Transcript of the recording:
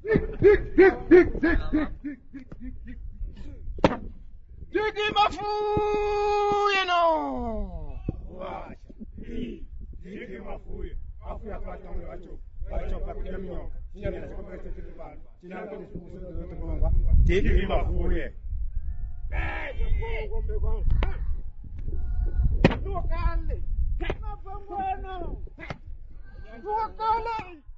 Digi mafu, you know. Digi mafu, afu ya kwa tangu wacho. Wacho pa kemyo. Nya na kwa kwa kwa. Nya kwa kwa. Digi mafu ye. Tuwakale. Tuwakale.